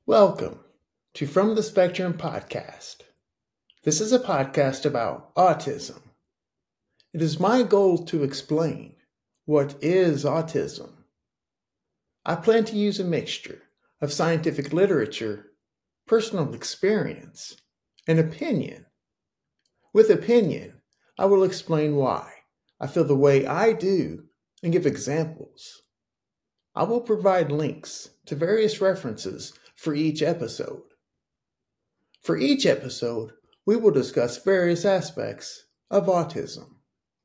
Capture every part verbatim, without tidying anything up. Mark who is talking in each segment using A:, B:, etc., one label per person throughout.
A: Welcome to From the Spectrum podcast. This is a podcast about autism. It is my goal to explain what is autism. I plan to use a mixture of scientific literature, personal experience, and opinion. With opinion, I will explain why I feel the way I do and give examples. I will provide links to various references for each episode. For each episode, we will discuss various aspects of autism.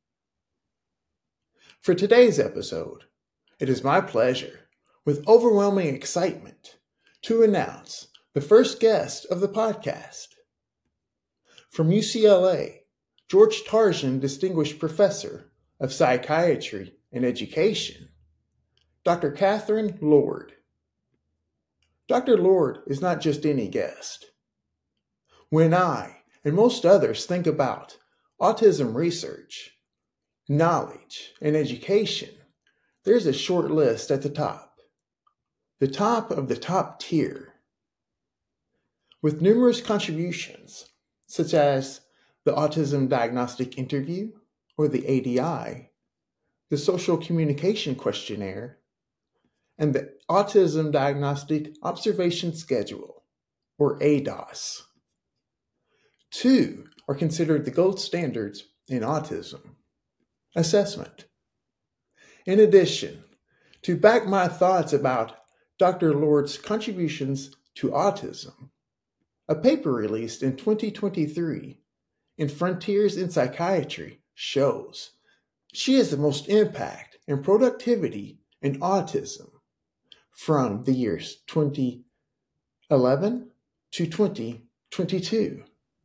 A: For today's episode, it is my pleasure, with overwhelming excitement, to announce the first guest of the podcast. From U C L A, George Tarjan Distinguished Professor of Psychiatry and Education, Doctor Catherine Lord. Doctor Lord is not just any guest. When I and most others think about autism research, knowledge, and education, there's a short list at the top. The top of the top tier. With numerous contributions, such as the Autism Diagnostic Interview, or the A D I, the Social Communication Questionnaire, and the Autism Diagnostic Observation Schedule, or A D O S. Two are considered the gold standards in autism assessment. In addition, to back my thoughts about Doctor Lord's contributions to autism, a paper released in twenty twenty-three in Frontiers in Psychiatry shows she has the most impact and productivity in autism from the years twenty eleven to twenty twenty-two.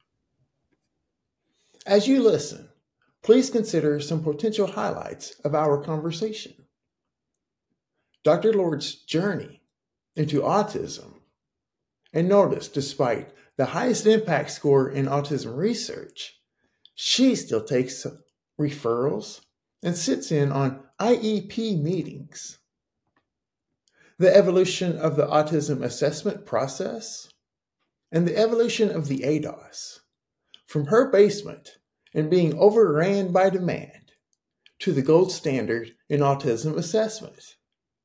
A: As you listen, please consider some potential highlights of our conversation. Doctor Lord's journey into autism. And notice, despite the highest impact score in autism research, she still takes referrals and sits in on I E P meetings. The evolution of the autism assessment process, and the evolution of the A D O S, from her basement and being overran by demand to the gold standard in autism assessment.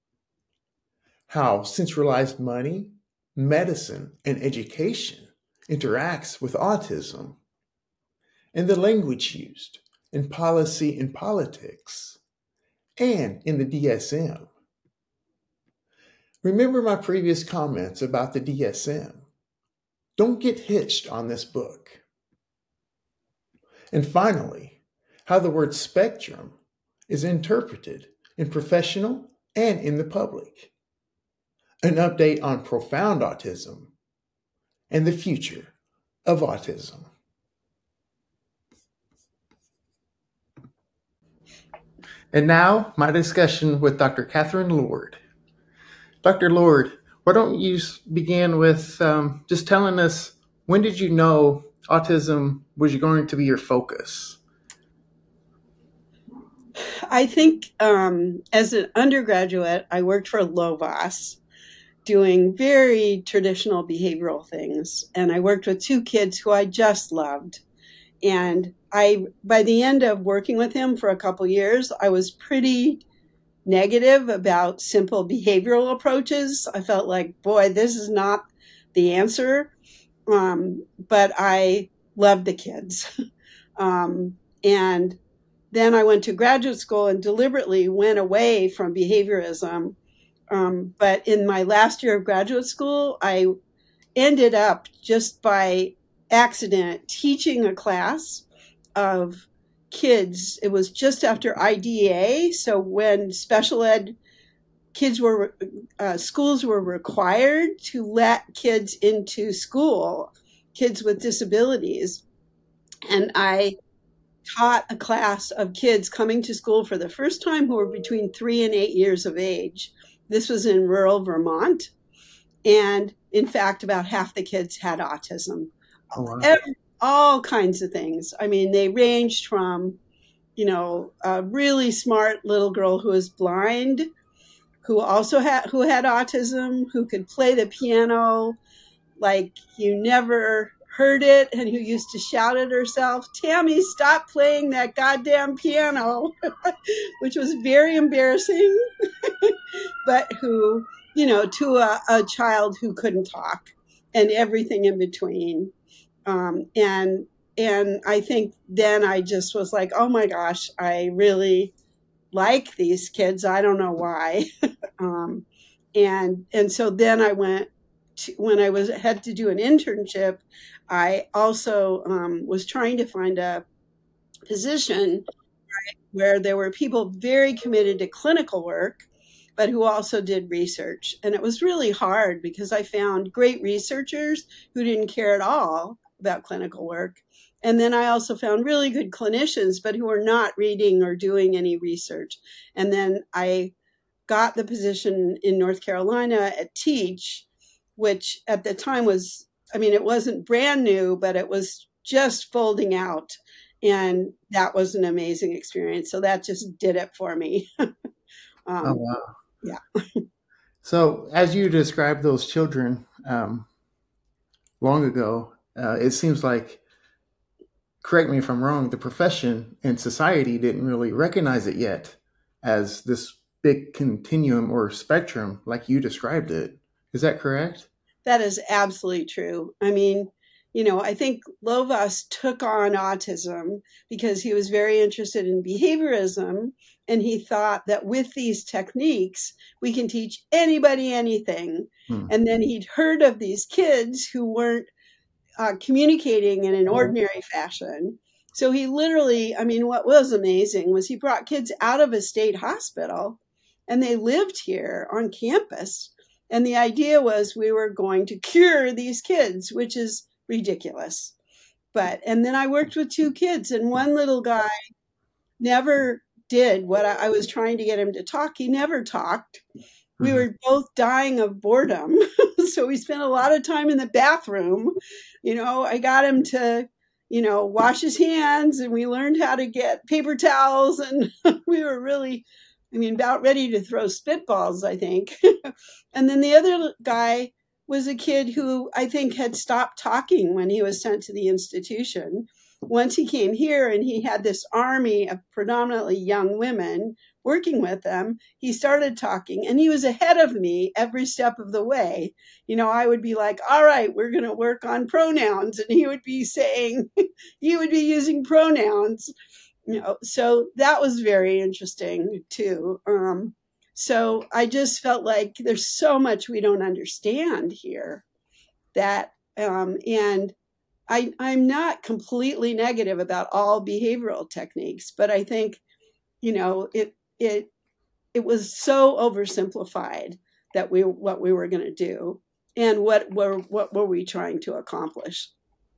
A: How centralized money, medicine, and education interacts with autism, and the language used in policy and politics, and in the D S M. Remember my previous comments about the D S M. Don't get hitched on this book. And finally, how the word spectrum is interpreted in professional and in the public. An update on profound autism and the future of autism. And now, my discussion with Doctor Catherine Lord. Doctor Lord, why don't you begin with um, just telling us, when did you know autism was going to be your focus?
B: I think um, as an undergraduate, I worked for Lovaas, doing very traditional behavioral things. And I worked with two kids who I just loved. And I, by the end of working with him for a couple years, I was pretty negative about simple behavioral approaches. I felt like, boy, this is not the answer. Um, but I loved the kids. um, and then I went to graduate school and deliberately went away from behaviorism. Um, but in my last year of graduate school, I ended up just by accident teaching a class of kids. It was just after I D E A. So when special ed kids were, uh, schools were required to let kids into school, kids with disabilities. And I taught a class of kids coming to school for the first time who were between three and eight years of age. This was in rural Vermont. And in fact, about half the kids had autism.
A: Oh, wow.
B: Every, all kinds of things. I mean, they ranged from, you know, a really smart little girl who was blind who also had who had autism, who could play the piano like you never heard it, and who used to shout at herself, "Tammy, stop playing that goddamn piano," which was very embarrassing, but who, you know, to a, a child who couldn't talk and everything in between. Um, and and I think then I just was like, oh my gosh, I really like these kids. I don't know why. um, and and so then I went to, when I was had to do an internship, I also um, was trying to find a position where there were people very committed to clinical work, but who also did research. And it was really hard because I found great researchers who didn't care at all about clinical work. And then I also found really good clinicians, but who were not reading or doing any research. And then I got the position in North Carolina at Teach, which at the time was, I mean, it wasn't brand new, but it was just folding out. And that was an amazing experience. So that just did it for me. um,
A: Oh, wow.
B: Yeah.
A: So as you described those children um, long ago, uh, it seems like, correct me if I'm wrong, the profession and society didn't really recognize it yet as this big continuum or spectrum like you described it. Is that correct?
B: That is absolutely true. I mean, you know, I think Lovaas took on autism because he was very interested in behaviorism, and he thought that with these techniques, we can teach anybody anything. Hmm. And then he'd heard of these kids who weren't uh, communicating in an ordinary fashion. So he literally, I mean, what was amazing was he brought kids out of a state hospital, and they lived here on campus. And the idea was we were going to cure these kids, which is ridiculous. But, and then I worked with two kids, and one little guy never did what I, I was trying to get him to talk. He never talked. Mm-hmm. We were both dying of boredom. So we spent a lot of time in the bathroom. You know, I got him to, you know, wash his hands, and we learned how to get paper towels, and we were really, I mean, about ready to throw spitballs, I think. And then the other guy was a kid who I think had stopped talking when he was sent to the institution. Once he came here and he had this army of predominantly young women working with him, he started talking, and he was ahead of me every step of the way. You know, I would be like, all right, we're going to work on pronouns. And he would be saying, he would be using pronouns. You know, so that was very interesting too. Um, so I just felt like there's so much we don't understand here that, um, and I, I'm not completely negative about all behavioral techniques, but I think, you know, it, it, it was so oversimplified that we, what we were going to do and what were, what were we trying to accomplish?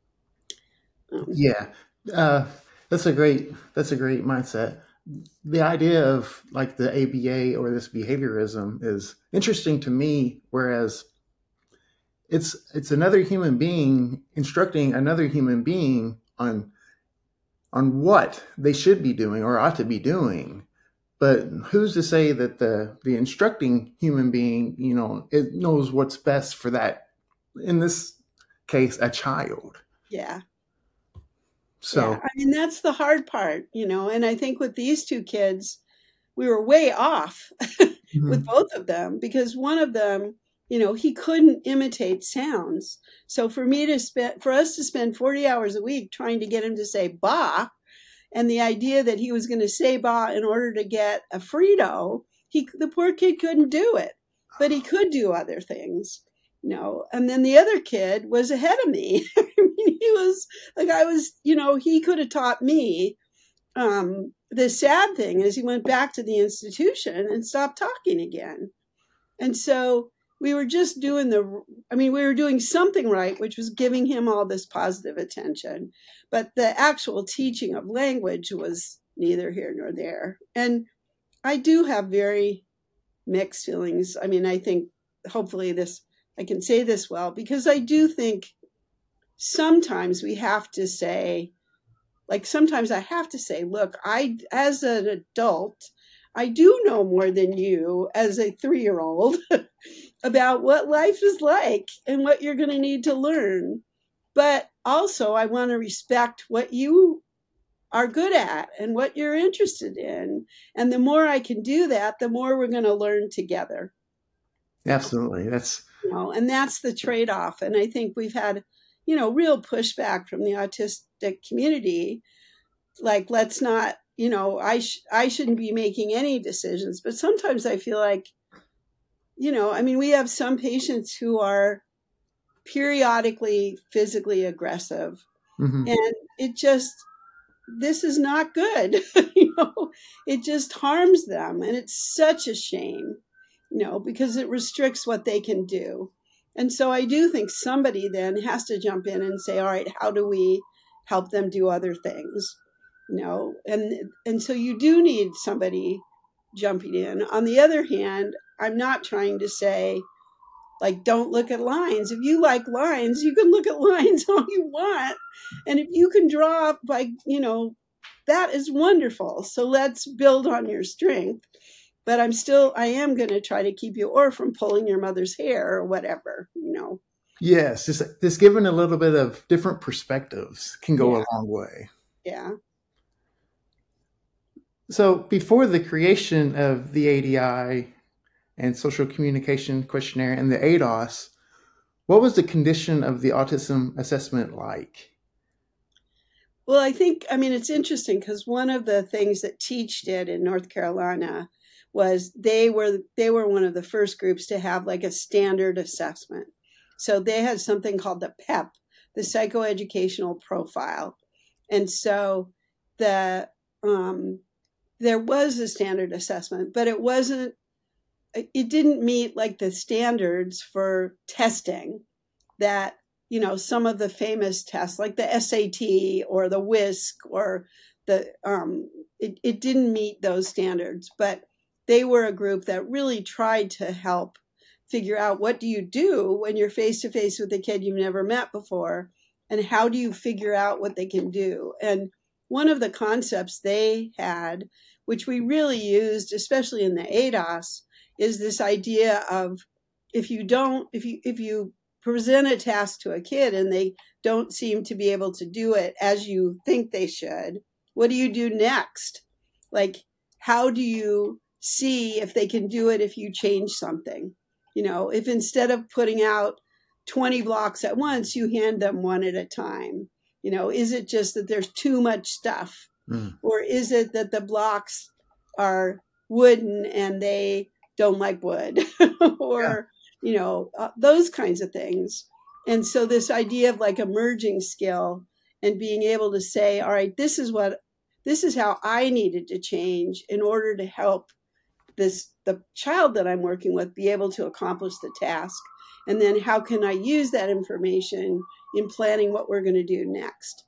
A: Um, yeah. Uh, That's a great, that's a great mindset. The idea of like the A B A or this behaviorism is interesting to me, whereas it's, it's another human being instructing another human being on, on what they should be doing or ought to be doing. But who's to say that the, the instructing human being, you know, it knows what's best for that, in this case, a child.
B: Yeah.
A: So,
B: yeah, I mean, that's the hard part, you know, and I think with these two kids, we were way off mm-hmm. with both of them, because one of them, you know, he couldn't imitate sounds. So for me to spend, for us to spend forty hours a week trying to get him to say ba, and the idea that he was going to say ba in order to get a Frito, he, the poor kid couldn't do it, but he could do other things. You know, and then the other kid was ahead of me. I mean, he was like, I was, you know, he could have taught me. Um, the sad thing is he went back to the institution and stopped talking again. And so we were just doing the, I mean, we were doing something right, which was giving him all this positive attention. But the actual teaching of language was neither here nor there. And I do have very mixed feelings. I mean, I think hopefully this, I can say this well, because I do think sometimes we have to say, like sometimes I have to say, look, I, as an adult, I do know more than you as a three-year-old about what life is like and what you're going to need to learn. But also, I want to respect what you are good at and what you're interested in. And the more I can do that, the more we're going to learn together.
A: Absolutely. That's,
B: you know, and that's the trade-off. And I think we've had, you know, real pushback from the autistic community. Like, let's not, you know, I, sh- I shouldn't be making any decisions. But sometimes I feel like, you know, I mean, we have some patients who are periodically physically aggressive.
A: mm-hmm.
B: And it just, this is not good. you know, it just harms them. And it's such a shame, you know, because it restricts what they can do. And so I do think somebody then has to jump in and say, all right, how do we help them do other things? You know, and and so you do need somebody jumping in. On the other hand, I'm not trying to say, like, don't look at lines. If you like lines, you can look at lines all you want. And if you can draw by, you know, that is wonderful. So let's build on your strength. But I'm still, I am going to try to keep you or from pulling your mother's hair or whatever, you know.
A: Yes, just, just giving a little bit of different perspectives can go
B: Yeah.
A: a long way.
B: Yeah.
A: So before the creation of the A D I and Social Communication Questionnaire and the A D O S, what was the condition of the autism assessment like?
B: Well, I think, I mean, it's interesting because one of the things that Teach did in North Carolina was they were they were one of the first groups to have like a standard assessment. So they had something called the P E P, the Psychoeducational Profile. And so the um, there was a standard assessment, but it wasn't, it didn't meet like the standards for testing that, you know, some of the famous tests like the S A T or the WISC or the, um, it, it didn't meet those standards, but they were a group that really tried to help figure out what do you do when you're face to face with a kid you've never met before, and how do you figure out what they can do. And one of the concepts they had, which we really used, especially in the A D O S, is this idea of if you don't, if you, if you present a task to a kid and they don't seem to be able to do it as you think they should, what do you do next? Like, how do you see if they can do it if you change something? You know, if instead of putting out twenty blocks at once, you hand them one at a time. You know, is it just that there's too much stuff? Mm. Or is it that the blocks are wooden and they don't like wood? or, yeah. you know, uh, those kinds of things. And so this idea of like a merging skill and being able to say, all right, this is what, this is how I needed to change in order to help this, the child that I'm working with be able to accomplish the task. And then how can I use that information in planning what we're going to do next?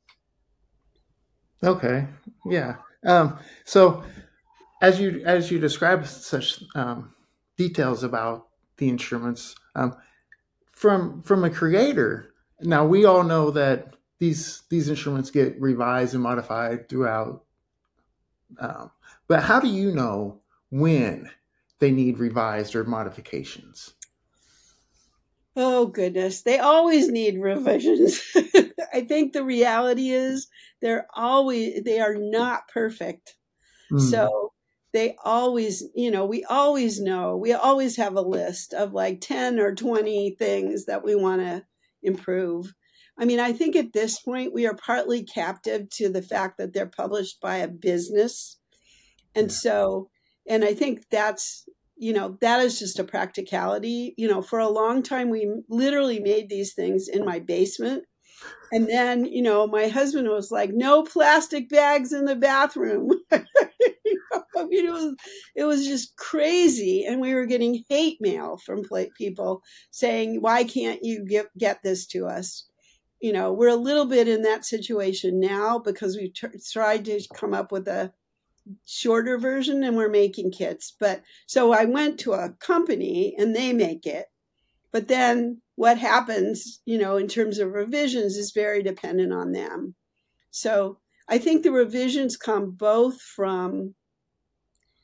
A: Okay. Yeah. Um, so as you, as you describe such um, details about the instruments, um, from, from a creator, now we all know that these, these instruments get revised and modified throughout. Um, but how do you know when they need revised or modifications?
B: Oh, goodness. They always need revisions. I think the reality is they're always, they are not perfect. Mm. So they always, you know, we always know, we always have a list of like ten or twenty things that we want to improve. I mean, I think at this point we are partly captive to the fact that they're published by a business. And yeah. so, and I think that's, you know, that is just a practicality. You know, for a long time, we literally made these things in my basement. And then, you know, my husband was like, no plastic bags in the bathroom. you know, I mean, it was, it was just crazy. And we were getting hate mail from people saying, why can't you get, get this to us? You know, we're a little bit in that situation now because we've t- tried to come up with a shorter version and we're making kits. But so I went to a company and they make it. But then what happens, you know, in terms of revisions is very dependent on them. So I think the revisions come both from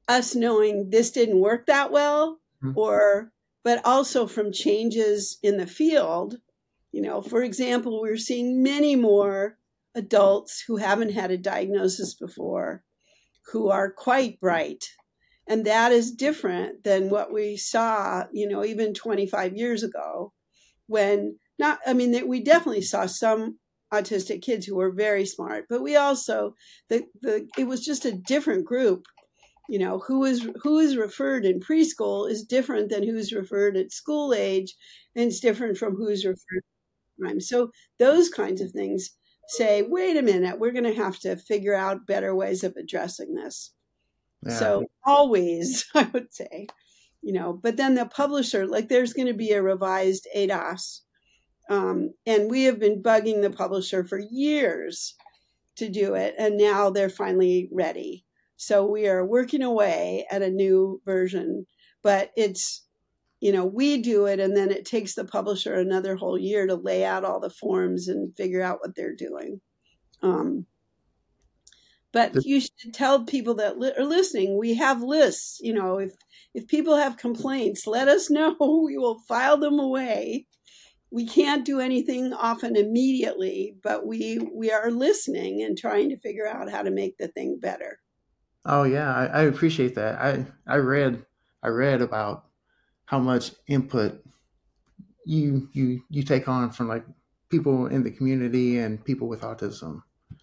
B: us knowing this didn't work that well,
A: Mhm.
B: or but also from changes in the field. You know, for example, we're seeing many more adults who haven't had a diagnosis before who are quite bright. And that is different than what we saw, you know, even twenty-five years ago, when not, I mean, that we definitely saw some autistic kids who were very smart, but we also, the, the, it was just a different group. You know, who is who is referred in preschool is different than who's referred at school age, and it's different from who's referred at time. So those kinds of things say, wait a minute, we're going to have to figure out better ways of addressing this.
A: Yeah.
B: So always, I would say, you know, but then the publisher, like there's going to be a revised A D O S. Um, and we have been bugging the publisher for years to do it. And now they're finally ready. So we are working away at a new version, but it's, you know, we do it and then it takes the publisher another whole year to lay out all the forms and figure out what they're doing. Um, but you should tell people that li- are listening, we have lists. You know, if if people have complaints, let us know. We will file them away. We can't do anything often immediately, but we we are listening and trying to figure out how to make the thing better.
A: Oh yeah, I, I appreciate that. I I read I read about how much input you you you take on from like people in the community and people with autism.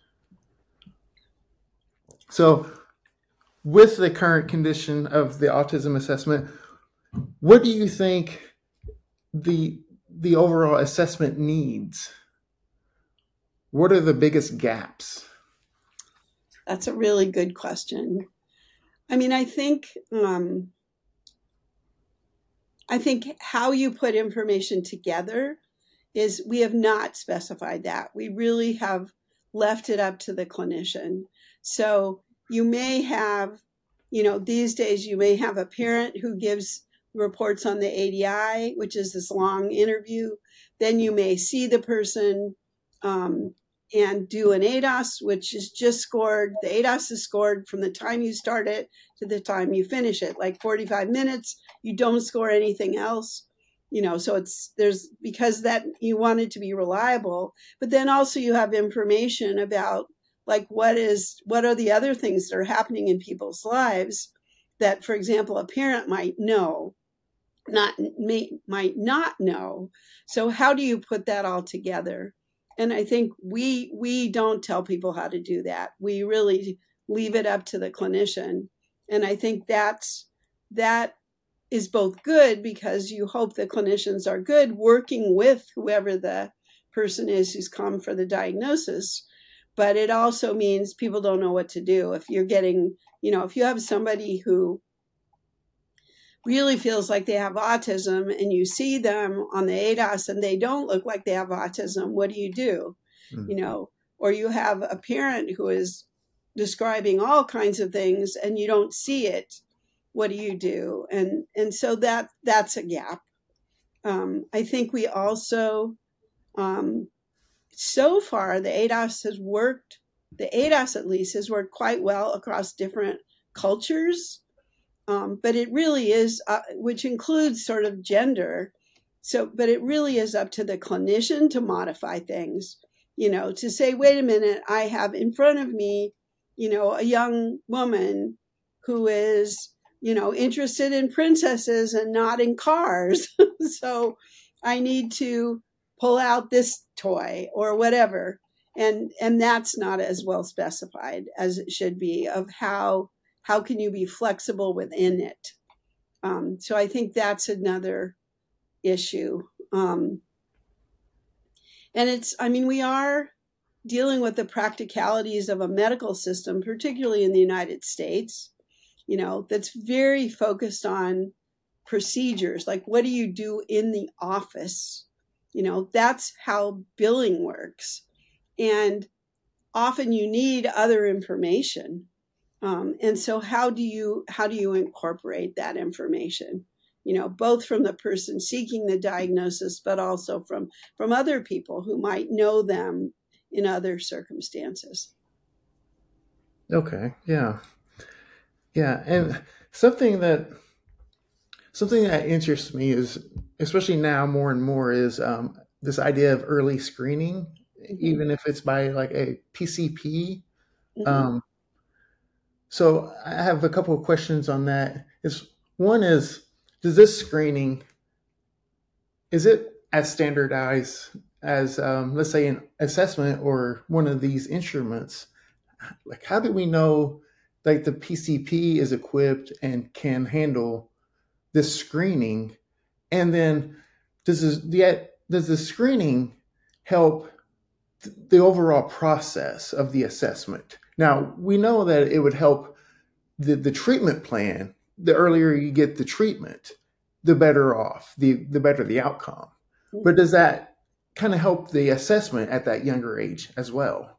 A: So, with the current condition of the autism assessment, what do you think the the overall assessment needs? What are the biggest gaps?
B: That's a really good question. I mean, I think um, I think how you put information together is we have not specified that. We really have left it up to the clinician. So you may have, you know, these days you may have a parent who gives reports on the A D I, which is this long interview. Then you may see the person um, and do an A D O S, which is just scored. The A D O S is scored from the time you start it to the time you finish it, like forty-five minutes. You don't score anything else. You know, so it's there's because that you want it to be reliable, but then also you have information about like what is what are the other things that are happening in people's lives that, for example, a parent might know, not may, might not know. So how do you put that all together? And I think we we don't tell people how to do that. We really leave it up to the clinician. And I think that's that is both good because you hope the clinicians are good working with whoever the person is who's come for the diagnosis. But it also means people don't know what to do. If you're getting, you know, if you have somebody who really feels like they have autism and you see them on the A D O S and they don't look like they have autism, what do you do? Mm. You know, or you have a parent who is describing all kinds of things and you don't see it. What do you do? And and so that that's a gap. Um, I think we also, um, so far, the A D O S has worked, the A D O S at least has worked quite well across different cultures. Um, but it really is, uh, which includes sort of gender. So, but it really is up to the clinician to modify things, you know, to say, wait a minute, I have in front of me, you know, a young woman who is, you know, interested in princesses and not in cars. So I need to pull out this toy or whatever. And, and that's not as well specified as it should be of how, how can you be flexible within it? Um, so I think that's another issue. Um, and it's, I mean, we are dealing with the practicalities of a medical system, particularly in the United States, you know, that's very focused on procedures. Like, what do you do in the office? You know, that's how billing works. And often you need other information. Um, and so how do you how do you incorporate that information? You know, both from the person seeking the diagnosis, but also from from other people who might know them in other circumstances.
A: Okay, yeah. Yeah, and Something that something that interests me is, especially now more and more, is um, this idea of early screening,
B: Mm-hmm.
A: even if it's by like a P C P.
B: Mm-hmm.
A: Um, so I have a couple of questions on that. Is one is, does this screening, is it as standardized as, um, let's say, an assessment or one of these instruments? Like, how do we know, like, the P C P is equipped and can handle this screening? And then does this, the, does the screening help the overall process of the assessment? Now, we know that it would help the, the treatment plan. The earlier you get the treatment, the better off, the, the better the outcome. But
B: Mm-hmm.
A: does that kind of help the assessment at that younger age as well?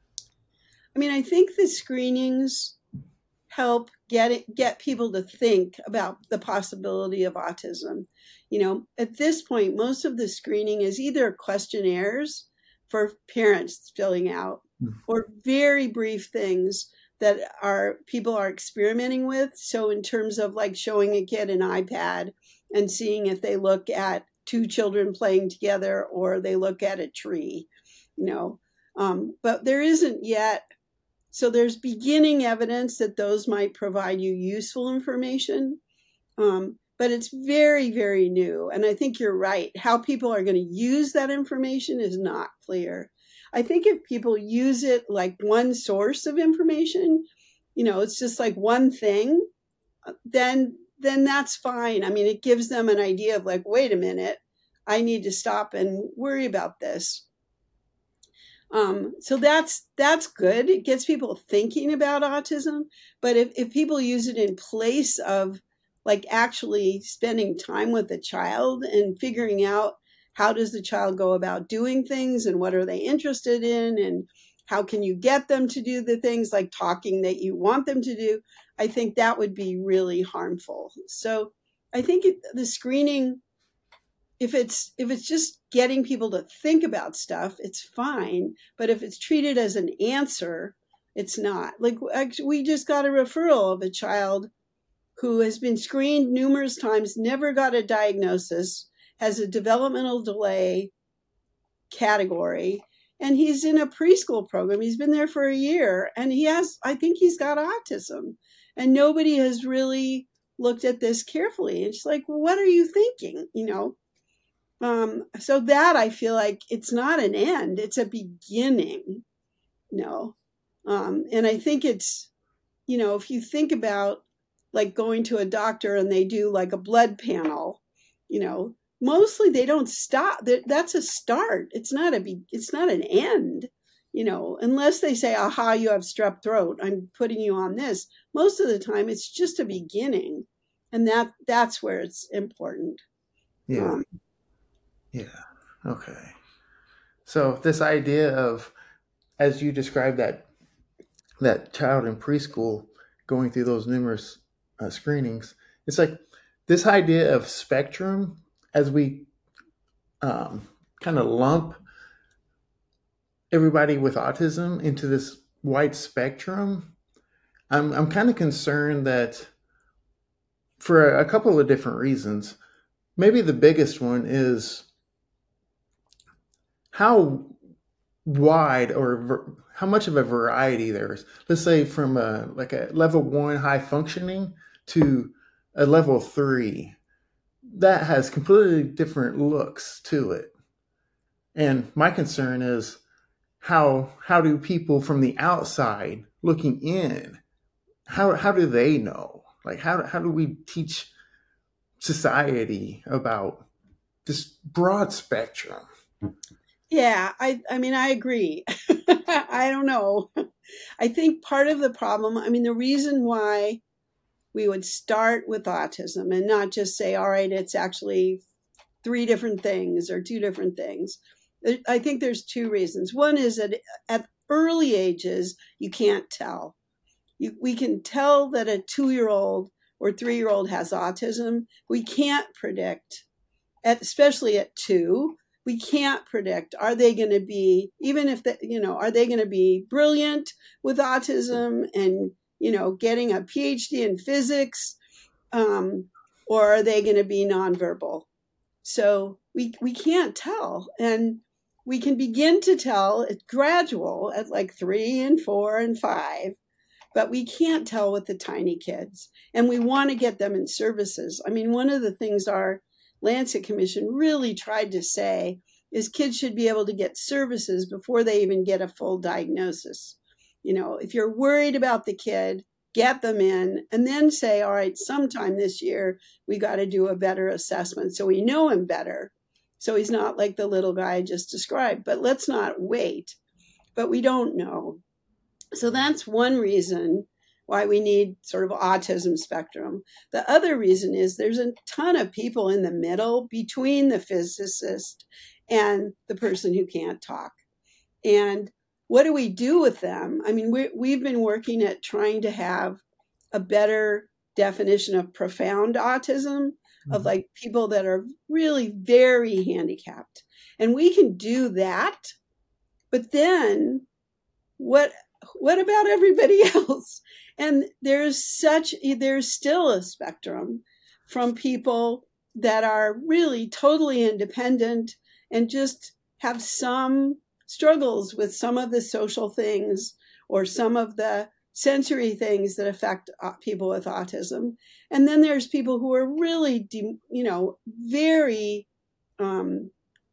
B: I mean, I think the screenings help get it, get people to think about the possibility of autism. You know, at this point, most of the screening is either questionnaires for parents filling out or very brief things that are people are experimenting with. So in terms of like showing a kid an iPad and seeing if they look at two children playing together or they look at a tree, you know. Um, but there isn't yet, so there's beginning evidence that those might provide you useful information, um, but it's very, very new. And I think you're right. How people are going to use that information is not clear. I think if people use it like one source of information, you know, it's just like one thing, then then that's fine. I mean, it gives them an idea of like, wait a minute, I need to stop and worry about this. Um, so that's that's good. It gets people thinking about autism. But if, if people use it in place of like actually spending time with the child and figuring out how does the child go about doing things and what are they interested in and how can you get them to do the things like talking that you want them to do, I think that would be really harmful. So I think it, the screening, if it's if it's just getting people to think about stuff, it's fine. But if it's treated as an answer, it's not. Like actually, we just got a referral of a child who has been screened numerous times, never got a diagnosis, has a developmental delay category, and he's in a preschool program. He's been there for a year, and he has, I think he's got autism, and nobody has really looked at this carefully. It's like, what are you thinking? You know. Um, so that I feel like it's not an end, it's a beginning. No. Um, and I think it's, you know, if you think about like going to a doctor and they do like a blood panel, you know, mostly they don't stop. That's a start. It's not a be, it's not an end, you know, unless they say, aha, you have strep throat, I'm putting you on this. Most of the time it's just a beginning. And that that's where it's important.
A: Yeah.
B: Um,
A: Yeah. Okay. So this idea of, as you described that that child in preschool going through those numerous uh, screenings, it's like this idea of spectrum, as we um, kind of lump everybody with autism into this wide spectrum. I'm I'm kind of concerned that for a couple of different reasons. Maybe the biggest one is how wide or ver- how much of a variety there is. Let's say from a like a level one high functioning to a level three, that has completely different looks to it. And my concern is how how do people from the outside looking in, how how do they know? Like how how do we teach society about this broad spectrum?
B: Yeah, I I mean I agree. I don't know. I think part of the problem, I mean the reason why we would start with autism and not just say all right, it's actually three different things or two different things. I think there's two reasons. One is that at early ages you can't tell. You, we can tell that a two-year-old or three-year-old has autism. We can't predict, at, especially at two, we can't predict, are they going to be, even if the, you know, are they going to be brilliant with autism and, you know, getting a PhD in physics, Um, or are they going to be nonverbal? So we we can't tell, and we can begin to tell. It's gradual at like three and four and five, but we can't tell with the tiny kids, and we want to get them in services. I mean, one of the things our Lancet Commission really tried to say is kids should be able to get services before they even get a full diagnosis. You know, if you're worried about the kid, get them in, and then say, all right, sometime this year, we got to do a better assessment so we know him better. So he's not like the little guy I just described, but let's not wait. But we don't know. So that's one reason why we need sort of autism spectrum. The other reason is there's a ton of people in the middle between the physicist and the person who can't talk. And what do we do with them? I mean, we, we've been working at trying to have a better definition of profound autism, mm-hmm. of like people that are really very handicapped. And we can do that. But then what, what about everybody else? And there's such, there's still a spectrum from people that are really totally independent and just have some struggles with some of the social things or some of the sensory things that affect people with autism. And then there's people who are really, you know, very, um,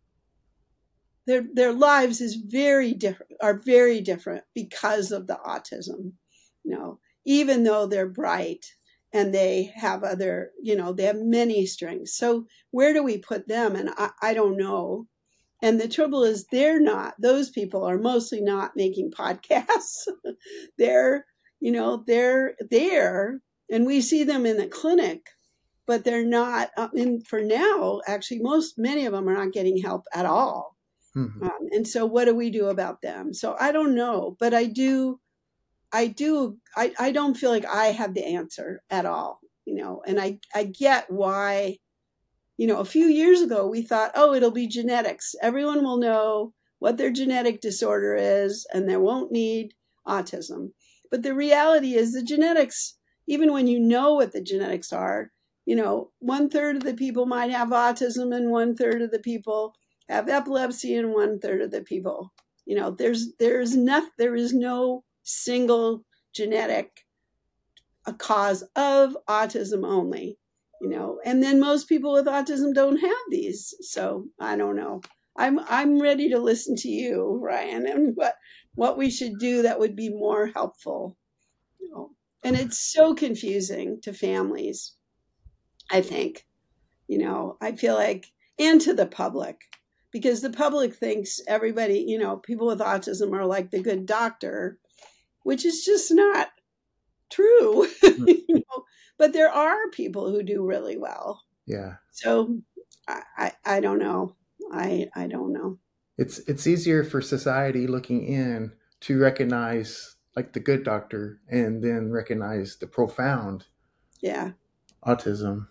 B: their their lives is very different, are very different because of the autism, you know, even though they're bright and they have other, you know, they have many strengths. So where do we put them? And I, I don't know. And the trouble is they're not, those people are mostly not making podcasts. They're, you know, they're there and we see them in the clinic, but they're not, I mean, for now, actually, most, many of them are not getting help at all. Mm-hmm. Um, and so what do we do about them? So I don't know, but I do, I do, I, I don't feel like I have the answer at all, you know, and I, I get why. You know, a few years ago, we thought, oh, it'll be genetics. Everyone will know what their genetic disorder is, and they won't need autism. But the reality is the genetics, even when you know what the genetics are, you know, one third of the people might have autism and one third of the people have epilepsy and one third of the people, you know, there's, there's not, there is no single genetic a cause of autism only. You know, and then most people with autism don't have these. So I don't know. I'm I'm ready to listen to you, Ryan, and what what we should do that would be more helpful. You know, and it's so confusing to families. I think, you know, I feel like, and to the public, because the public thinks everybody, you know, people with autism are like the good doctor, which is just not true. you know, but there are people who do really well.
A: Yeah.
B: So I, I, I don't know. I, I don't know.
A: It's, it's easier for society looking in to recognize like the good doctor and then recognize the profound
B: yeah.
A: autism.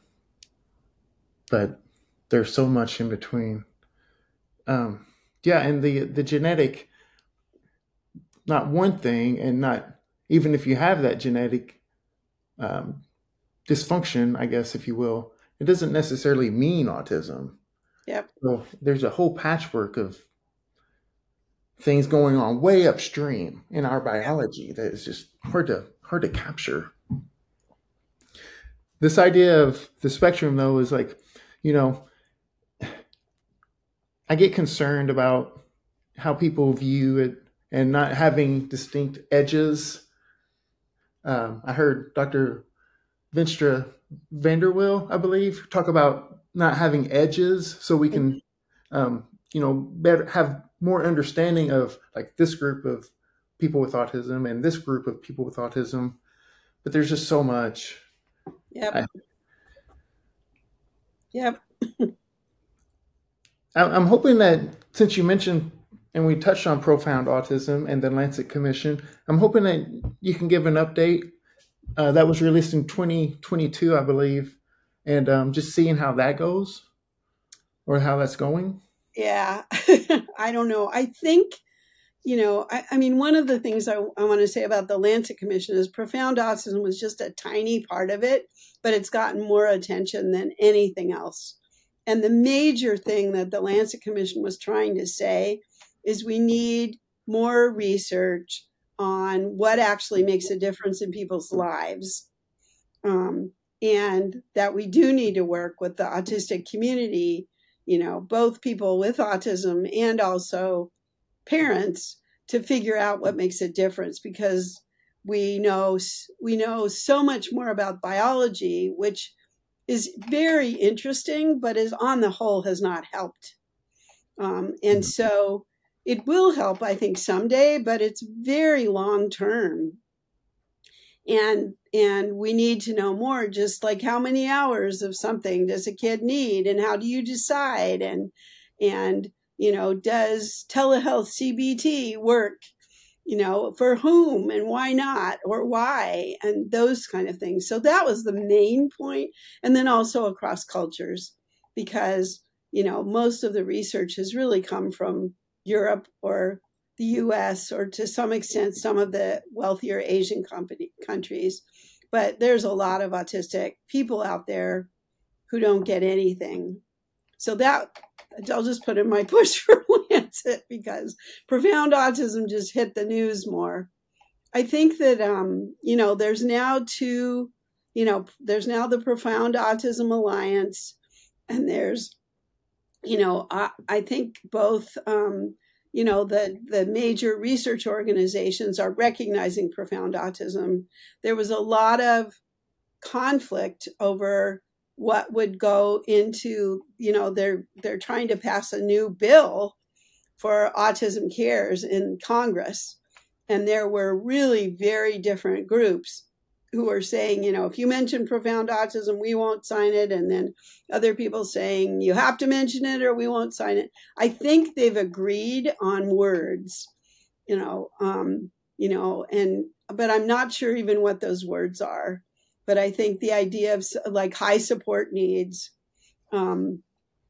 A: But there's so much in between. Um, yeah. And the, the genetic, not one thing, and not, even if you have that genetic, um, dysfunction, I guess, if you will, it doesn't necessarily mean autism.
B: Yep.
A: So there's a whole patchwork of things going on way upstream in our biology that is just hard to hard to capture. This idea of the spectrum, though, is like, you know, I get concerned about how people view it and not having distinct edges. Um, I heard Doctor Vinstra Vanderwill, I believe, talk about not having edges so we can, um, you know, better have more understanding of like this group of people with autism and this group of people with autism. But there's just so much.
B: Yep.
A: I,
B: yep.
A: I'm hoping that since you mentioned and we touched on profound autism and the Lancet Commission, I'm hoping that you can give an update. Uh, that was released in twenty twenty-two, I believe, and um, just seeing how that goes or how that's going.
B: Yeah, I don't know. I think, you know, I, I mean, one of the things I, I want to say about the Lancet Commission is profound autism was just a tiny part of it, but it's gotten more attention than anything else. And the major thing that the Lancet Commission was trying to say is we need more research on what actually makes a difference in people's lives. Um, and that we do need to work with the autistic community, you know, both people with autism and also parents, to figure out what makes a difference, because we know we know so much more about biology, which is very interesting, but is on the whole has not helped. Um, and so it will help, I think, someday, but it's very long term. And and we need to know more, just like how many hours of something does a kid need, and how do you decide, and and you know, does telehealth C B T work, you know, for whom and why not, or why, and those kind of things. So that was the main point. And then also across cultures, because, you know, most of the research has really come from Europe or the U S, or to some extent, some of the wealthier Asian company, countries. But there's a lot of autistic people out there who don't get anything. So that, I'll just put in my push for Lancet, because profound autism just hit the news more. I think that, um, you know, there's now two, you know, there's now the Profound Autism Alliance, and there's, you know, I, I think both, um, you know, the, the major research organizations are recognizing profound autism. There was a lot of conflict over what would go into, you know, they're they're trying to pass a new bill for autism cares in Congress. And there were really very different groups who were saying, you know, if you mention profound autism, we won't sign it. And then other people saying, you have to mention it or we won't sign it. I think they've agreed on words, you know, um, you know, and, but I'm not sure even what those words are. But I think the idea of like high support needs. Um,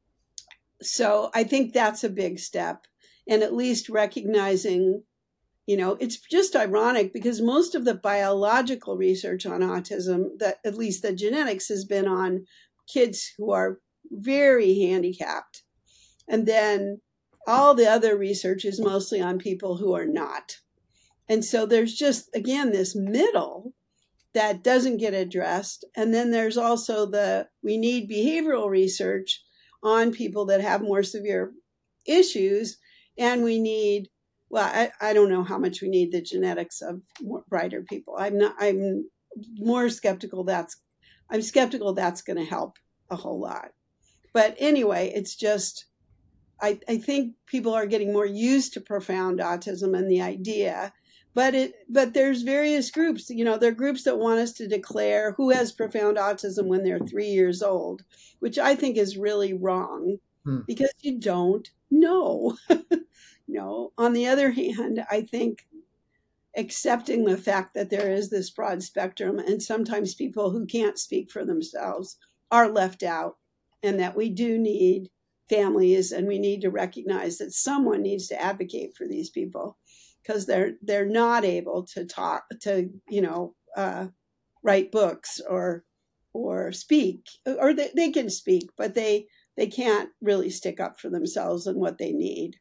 B: so I think that's a big step, and at least recognizing, you know, it's just ironic because most of the biological research on autism, that at least the genetics, has been on kids who are very handicapped. And then all the other research is mostly on people who are not. And so there's just, again, this middle that doesn't get addressed. And then there's also the, we need behavioral research on people that have more severe issues. And we need, well, I, I don't know how much we need the genetics of more brighter people. I'm not, I'm more skeptical that's, I'm skeptical that's going to help a whole lot. But anyway, it's just, I, I think people are getting more used to profound autism and the idea. But it, but there's various groups, you know, there are groups that want us to declare who has profound autism when they're three years old, which I think is really wrong, hmm. because you don't know. You know, on the other hand, I think accepting the fact that there is this broad spectrum, and sometimes people who can't speak for themselves are left out, and that we do need families, and we need to recognize that someone needs to advocate for these people, because they're they're not able to talk, to, you know, uh, write books or or speak, or they, they can speak, but they they can't really stick up for themselves and what they need.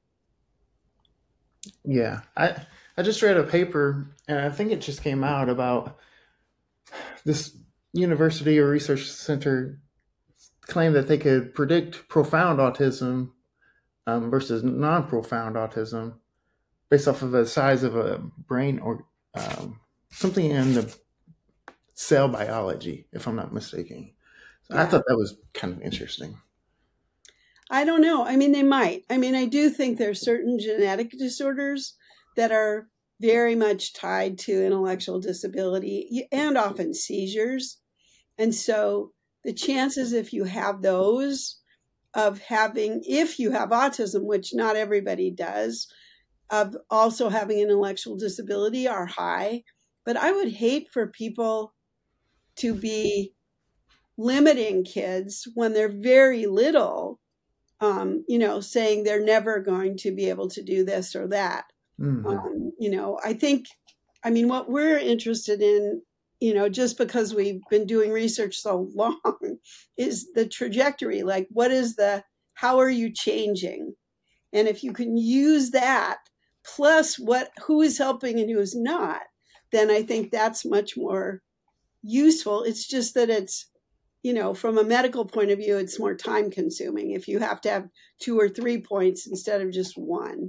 A: Yeah, I I just read a paper, and I think it just came out, about this university or research center claimed that they could predict profound autism um, versus non-profound autism based off of the size of a brain, or um, something in the cell biology, if I'm not mistaken. So yeah. I thought that was kind of interesting.
B: I don't know. I mean, they might. I mean, I do think there's certain genetic disorders that are very much tied to intellectual disability and often seizures. And so the chances, if you have those, of having, if you have autism, which not everybody does, of also having an intellectual disability are high. But I would hate for people to be limiting kids when they're very little, um, you know, saying they're never going to be able to do this or that.
A: Mm-hmm.
B: Um, you know, I think, I mean, what we're interested in, you know, just because we've been doing research so long, is the trajectory. Like, what is the, how are you changing? And if you can use that plus what, who is helping and who is not, then I think that's much more useful. It's just that it's, you know, from a medical point of view, it's more time consuming if you have to have two or three points instead of just one.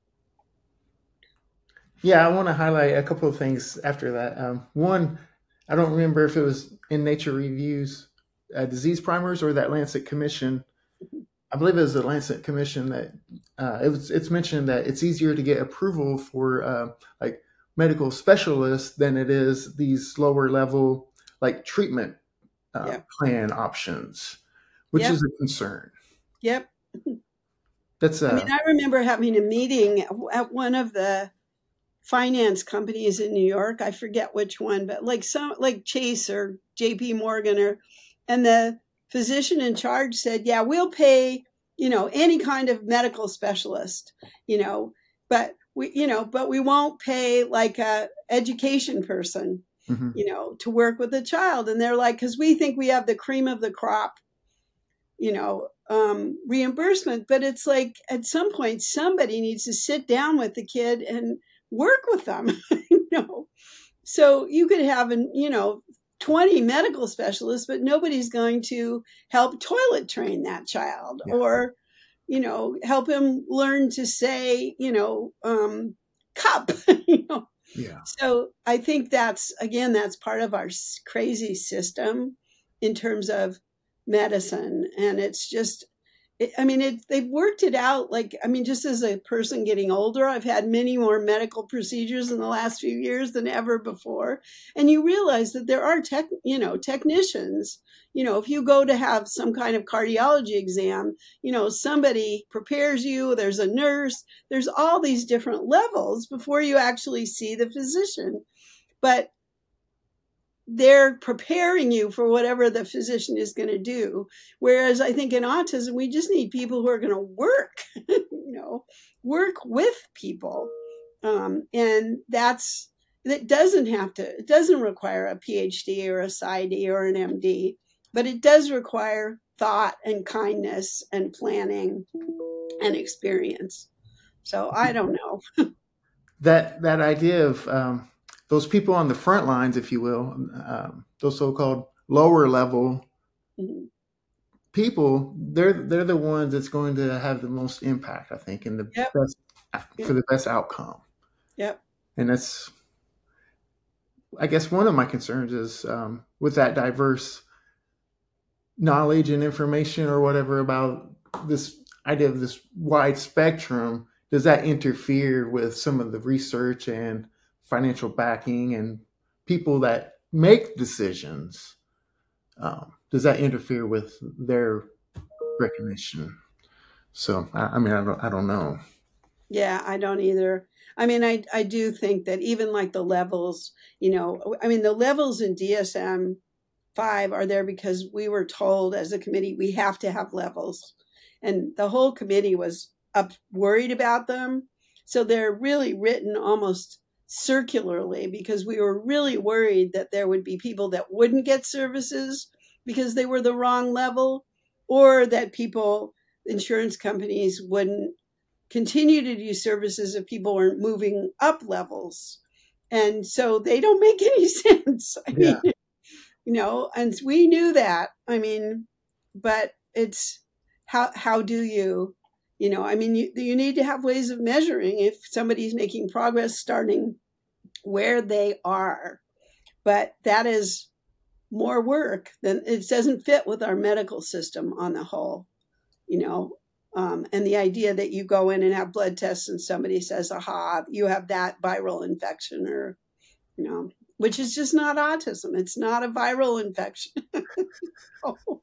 A: Yeah, I want to highlight a couple of things after that. Um, one, I don't remember if it was in Nature Reviews uh, Disease Primers or that Lancet Commission. I believe it was the Lancet Commission that uh, it was. It's mentioned that it's easier to get approval for uh, like medical specialists than it is these lower level like treatment uh,
B: Yep.
A: plan options, which
B: Yep.
A: is a concern.
B: Yep.
A: That's
B: I
A: uh,
B: mean, I remember having a meeting at one of the finance companies in New York. I forget which one, but like some like Chase or J P Morgan, or and the physician in charge said, "Yeah, we'll pay, you know, any kind of medical specialist, you know, but we, you know, but we won't pay like a education person,
A: mhm.
B: you know, to work with a child." And they're like, "Because we think we have the cream of the crop, you know, um, reimbursement." But it's like at some point somebody needs to sit down with the kid and work with them, you know. So you could have an, you know, twenty medical specialists, but nobody's going to help toilet train that child
A: Yeah.
B: or, you know, help him learn to say, you know, um, cup, you know.
A: Yeah.
B: So I think that's, again, that's part of our crazy system in terms of medicine. And it's just, it, I mean, it, they've worked it out. Like, I mean, just as a person getting older, I've had many more medical procedures in the last few years than ever before. And you realize that there are tech, you know, technicians, you know, if you go to have some kind of cardiology exam, you know, somebody prepares you, there's a nurse, there's all these different levels before you actually see the physician. But they're preparing you for whatever the physician is going to do. Whereas I think in autism, we just need people who are going to work, you know, work with people. Um, and that's, that doesn't have to, it doesn't require a PhD or a PsyD or an M D, but it does require thought and kindness and planning and experience. So I don't know.
A: That that idea of um, those people on the front lines, if you will, um, those so-called lower level
B: Mhm.
A: people, they're they're the ones that's going to have the most impact, I think, and the
B: Yep.
A: best for
B: Yep.
A: the best outcome.
B: Yep.
A: And that's, I guess, one of my concerns is um, with that diverse knowledge and information or whatever about this idea of this wide spectrum. Does that interfere with some of the research and financial backing and people that make decisions? Um, does that interfere with their recognition? So, I, I mean, I don't, I don't know.
B: Yeah, I don't either. I mean, I I do think that even like the levels, you know, I mean, the levels in D S M five are there because we were told as a committee we have to have levels, and the whole committee was up worried about them. So they're really written almost circularly because we were really worried that there would be people that wouldn't get services because they were the wrong level, or that people, insurance companies, wouldn't continue to do services if people weren't moving up levels. And so they don't make any sense. I
A: Yeah.
B: mean, you know, and we knew that. I mean, but it's how how do you, you know, I mean, you, you need to have ways of measuring if somebody's making progress starting where they are. But that is more work than it doesn't fit with our medical system on the whole, you know. Um, and the idea that you go in and have blood tests and somebody says, aha, you have that viral infection, or, you know, which is just not autism. It's not a viral infection. Oh.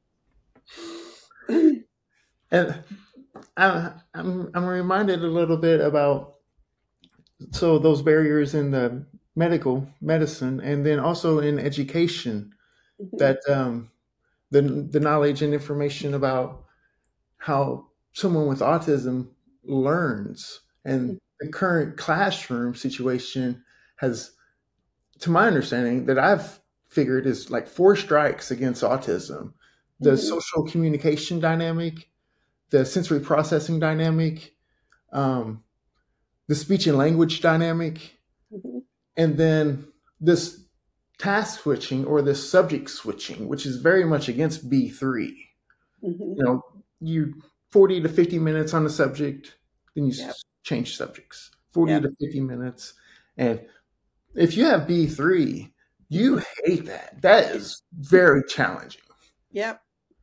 A: And I, I'm, I'm reminded a little bit about, so those barriers in the medical medicine and then also in education, that um, the the knowledge and information about how someone with autism learns and the current classroom situation has, to my understanding, that I've figured is like four strikes against autism: the
B: Mm-hmm.
A: social communication dynamic, the sensory processing dynamic, um, the speech and language dynamic,
B: Mm-hmm.
A: and then this task switching or this subject switching, which is very much against B three.
B: Mm-hmm.
A: You know, you forty to fifty minutes on the subject, then you
B: Yep.
A: change subjects, forty
B: Yep.
A: to fifty minutes. And if you have B three, you hate that. That is very challenging.
B: Yep.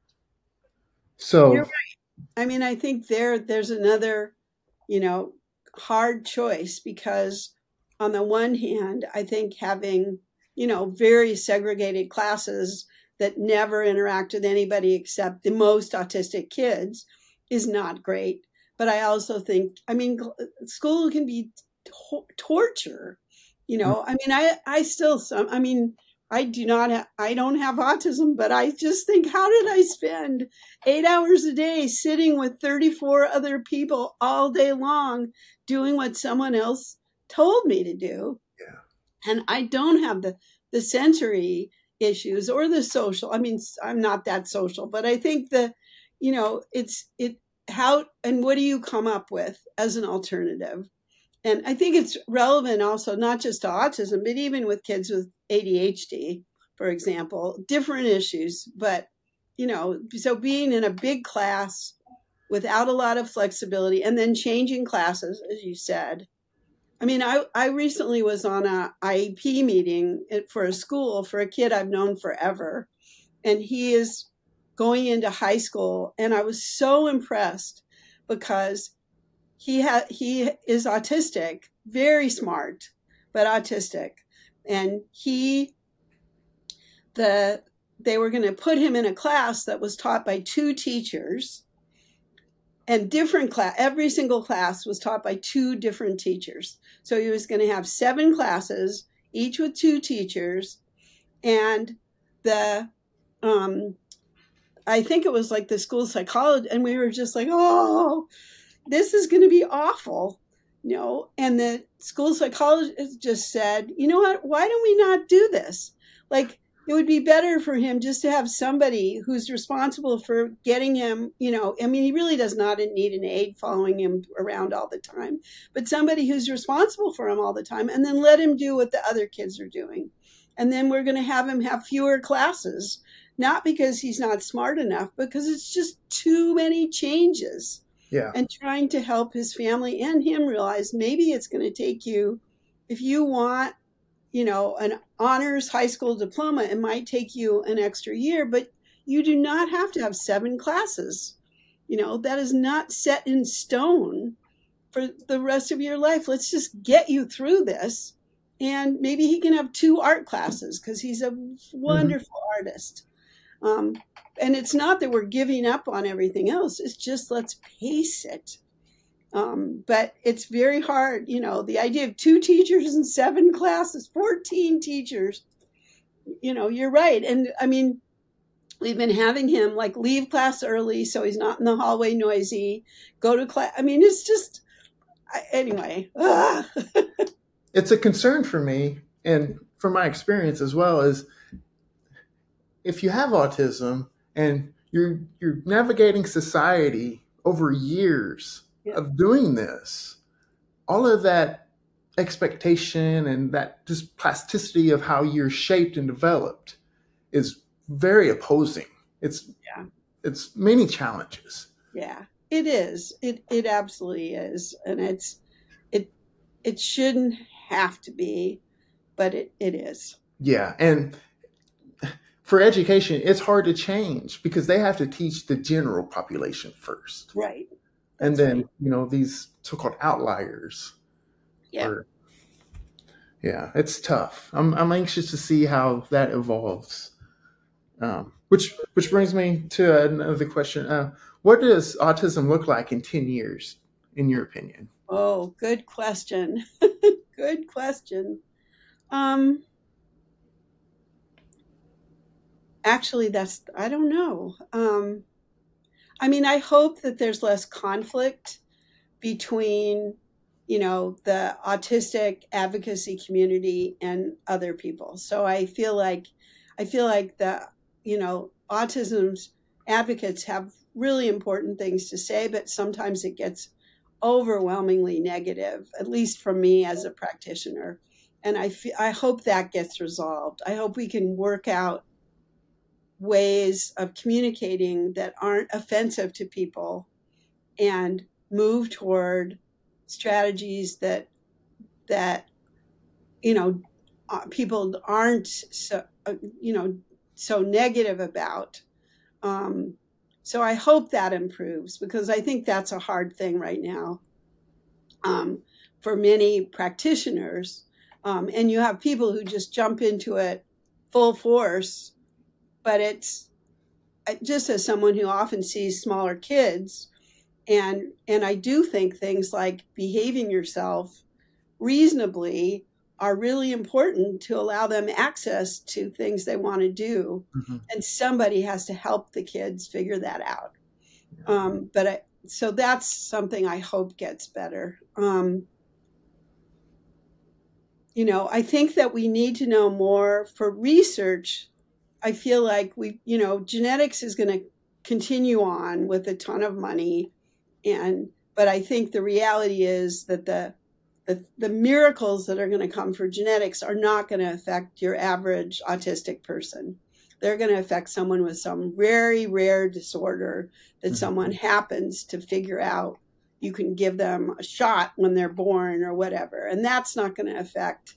B: You're
A: So,
B: right. I mean, I think there there's another, you know, hard choice because on the one hand, I think having, you know, very segregated classes that never interact with anybody except the most autistic kids is not great. But I also think, I mean, school can be to- torture. You know, I mean, I I still some. I mean, I do not. Ha- I don't have autism, but I just think, how did I spend eight hours a day sitting with thirty-four other people all day long doing what someone else told me to do?
A: yeah.
B: And I don't have the the sensory issues or the social. I mean, I'm not that social, but I think the, you know, it's it how and what do you come up with as an alternative? And I think it's relevant also not just to autism, but even with kids with A D H D, for example, different issues. But, you know, so being in a big class without a lot of flexibility and then changing classes, as you said. I mean, I, I recently was on a I E P meeting for a school for a kid I've known forever, and he is going into high school. And I was so impressed because he ha- he is autistic, very smart, but autistic. And he the they were going to put him in a class that was taught by two teachers, and different class every single class was taught by two different teachers. So he was going to have seven classes, each with two teachers, and the um I think it was like the school psychologist, and we were just like, oh, this is going to be awful, you know. And the school psychologist just said, you know what, why don't we not do this? Like, it would be better for him just to have somebody who's responsible for getting him, you know, I mean, he really does not need an aide following him around all the time, but somebody who's responsible for him all the time, and then let him do what the other kids are doing. And then we're going to have him have fewer classes, not because he's not smart enough, because it's just too many changes,
A: Yeah.
B: and trying to help his family and him realize maybe it's going to take you, if you want, you know, an honors high school diploma, it might take you an extra year, but you do not have to have seven classes. You know, that is not set in stone for the rest of your life. Let's just get you through this. And maybe he can have two art classes because he's a
A: Mm-hmm.
B: wonderful artist. Um, and it's not that we're giving up on everything else. It's just let's pace it. Um, but it's very hard, you know, the idea of two teachers and seven classes, fourteen teachers, you know, you're right. And I mean, we've been having him like leave class early so he's not in the hallway noisy, go to class. I mean, it's just, anyway. Ugh.
A: It's a concern for me, and from my experience as well, is if you have autism and you're you're navigating society over years
B: Yeah.
A: of doing this, all of that expectation and that just plasticity of how you're shaped and developed is very opposing. It's
B: Yeah.
A: it's many challenges.
B: Yeah, it is. It it absolutely is, and it's it it shouldn't have to be, but it it is.
A: Yeah, and for education, it's hard to change because they have to teach the general population first,
B: Right.
A: and
B: That's
A: then
B: right.
A: you know these so-called outliers.
B: Yeah.
A: Or yeah, it's tough. I'm I'm anxious to see how that evolves. Um, which which brings me to another question. Uh, what does autism look like in ten years, in your opinion?
B: Oh, good question. Good question. Um, actually, that's I don't know. Um, I mean, I hope that there's less conflict between you know, the autistic advocacy community and other people. So I feel like I feel like the, you know, autism's advocates have really important things to say, but sometimes it gets overwhelmingly negative, at least for me as a practitioner. And I fe- I hope that gets resolved. I hope we can work out ways of communicating that aren't offensive to people and move toward strategies that that you know uh, people aren't so uh, you know so negative about. Um, so I hope that improves because I think that's a hard thing right now um, for many practitioners. Um, and you have people who just jump into it full force, but it's just as someone who often sees smaller kids, and and I do think things like behaving yourself reasonably are really important to allow them access to things they want to do.
A: Mm-hmm.
B: And somebody has to help the kids figure that out. Um, but I, so that's something I hope gets better. Um, you know, I think that we need to know more for research. I feel like we, you know, genetics is going to continue on with a ton of money. And, but I think the reality is that the, the, the miracles that are going to come for genetics are not going to affect your average autistic person. They're going to affect someone with some very rare disorder that mm-hmm. someone happens to figure out. You can give them a shot when they're born or whatever. And that's not going to affect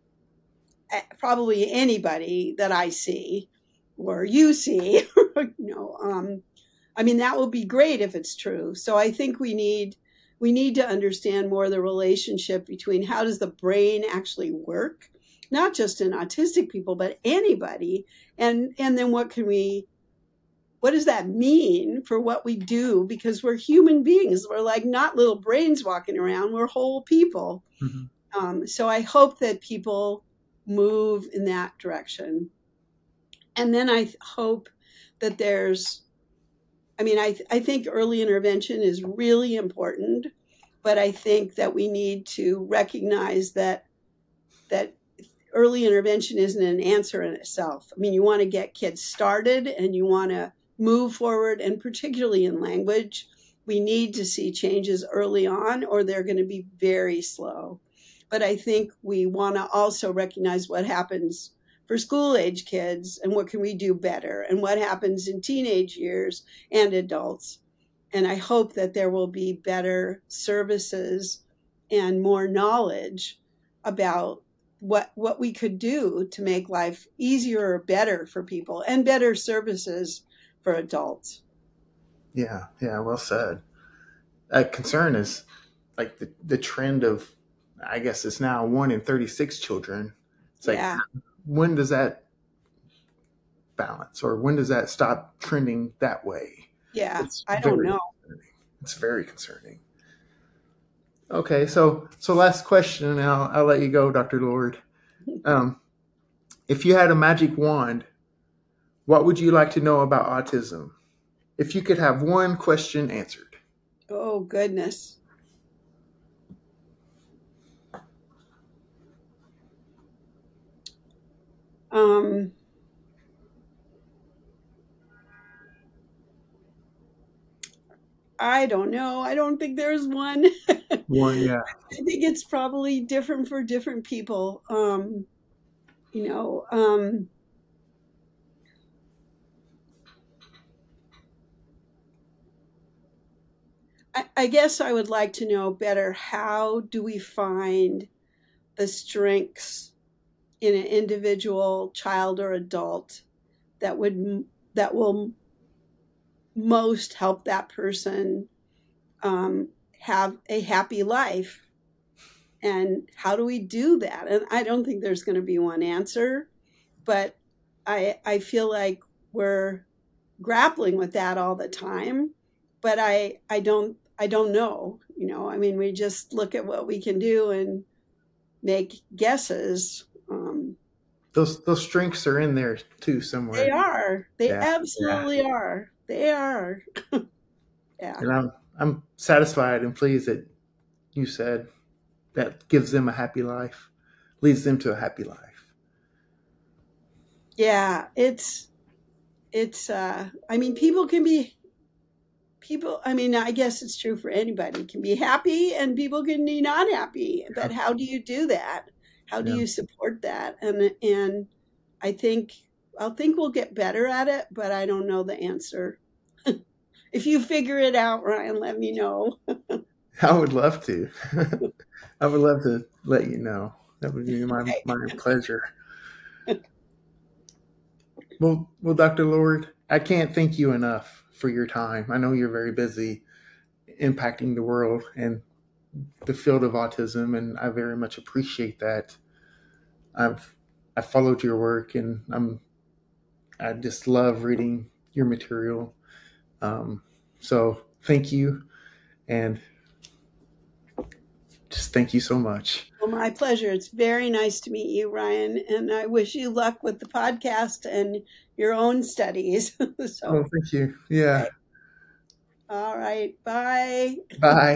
B: probably anybody that I see or you see. you know, um, I mean, that would be great if it's true. So I think we need we need to understand more the relationship between how does the brain actually work, not just in autistic people, but anybody. And and then what can we, what does that mean for what we do? Because we're human beings. We're like not little brains walking around. We're whole people. Mm-hmm. Um, so I hope that people move in that direction. And then I hope that there's, I mean, I, th- I think early intervention is really important, but I think that we need to recognize that that early intervention isn't an answer in itself. I mean, you want to get kids started and you want to move forward, and particularly in language, we need to see changes early on or they're going to be very slow. But I think we want to also recognize what happens for school age kids and what can we do better and what happens in teenage years and adults. And I hope that there will be better services and more knowledge about what what we could do to make life easier or better for people and better services for adults.
A: Yeah, yeah, well said. A concern is like the, the trend of, I guess it's now one in thirty-six children. It's like, yeah. When does that balance or when does that stop trending that way?
B: Yeah, it's I don't know.
A: Concerning. It's very concerning. Okay, so so last question, and I'll, I'll let you go, Doctor Lord. Um, if you had a magic wand, what would you like to know about autism? If you could have one question answered.
B: Oh, goodness. Um, I don't know. I don't think there's one.
A: One, yeah.
B: I think it's probably different for different people. Um, you know, um, I, I guess I would like to know better, how do we find the strengths in an individual child or adult that would that will most help that person um, have a happy life, and how do we do that? And I don't think there's going to be one answer, but I I feel like we're grappling with that all the time, but I I don't I don't know, you know. I mean, we just look at what we can do and make guesses. Um,
A: those those strengths are in there too somewhere.
B: They are. They yeah. absolutely yeah. are. They are.
A: Yeah. And I'm I'm satisfied and pleased that you said that gives them a happy life, leads them to a happy life.
B: Yeah, it's, it's, uh, I mean, people can be, people, I mean, I guess it's true for anybody, can be happy and people can be not happy.
A: Yeah.
B: But how do you do that? How do
A: Yeah.
B: you support that? And, and I think, I think we'll get better at it, but I don't know the answer. If you figure it out, Ryan, let me know.
A: I would love to. I would love to let you know. That would be my, my pleasure. Well, well, Doctor Lord, I can't thank you enough for your time. I know you're very busy impacting the world and the field of autism, and I very much appreciate that. I've I followed your work, and I'm I just love reading your material. Um, so thank you, and just thank you so much.
B: Well, my pleasure. It's very nice to meet you, Ryan, and I wish you luck with the podcast and your own studies. So,
A: Oh, thank you. Yeah.
B: okay. All right. Bye.
A: Bye.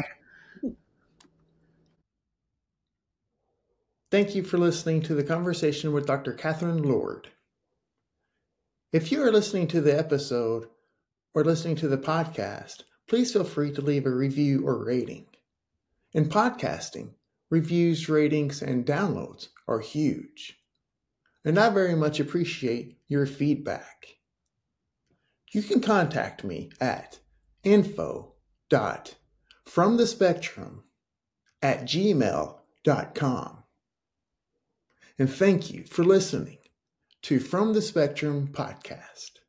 A: Thank you for listening to the conversation with Doctor Catherine Lord. If you are listening to the episode or listening to the podcast, please feel free to leave a review or rating. In podcasting, reviews, ratings, and downloads are huge, and I very much appreciate your feedback. You can contact me at info dot from the spectrum at gmail dot com. And thank you for listening to From the Spectrum podcast.